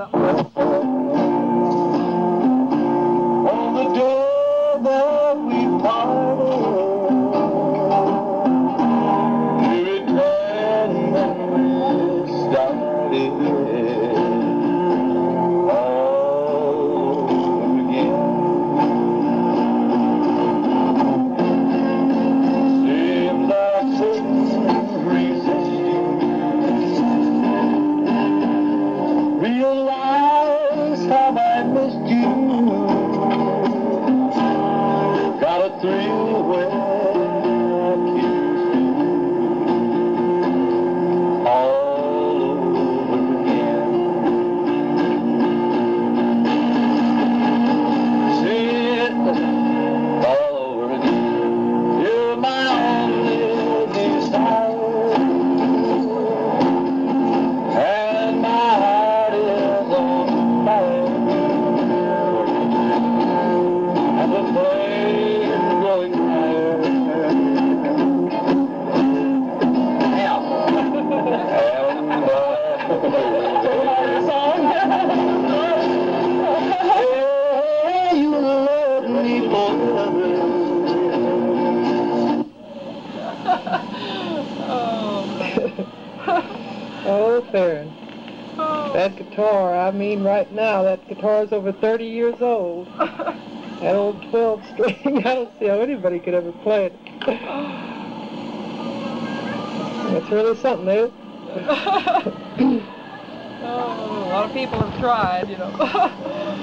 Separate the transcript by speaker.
Speaker 1: something.
Speaker 2: On the day that we parted, we returned and we started all over again. Seems I couldn't resist you. Realize how I missed you. Got a thrill when I kissed you all over again. See it all over again. You're my only desire, and my heart is on fire. And the flame growing higher. Hey, you love me forever.
Speaker 3: Oh, Theron. That guitar, I mean right now, that guitar's over 30 years old. That old 12 string, I don't see how anybody could ever play it. That's really something, eh?
Speaker 1: Oh, a lot of people have tried, you know.